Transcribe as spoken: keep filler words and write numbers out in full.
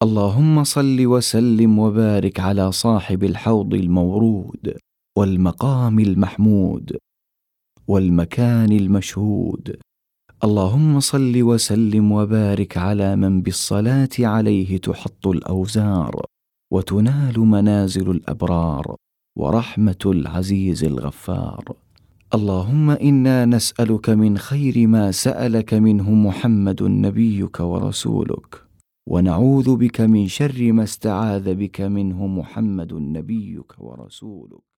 اللهم صل وسلم وبارك على صاحب الحوض المورود والمقام المحمود والمكان المشهود. اللهم صل وسلم وبارك على من بالصلاة عليه تحط الأوزار وتنال منازل الأبرار ورحمة العزيز الغفار. اللهم إنا نسألك من خير ما سألك منه محمد نبيك ورسولك، ونعوذ بك من شر ما استعاذ بك منه محمد نبيك ورسولك.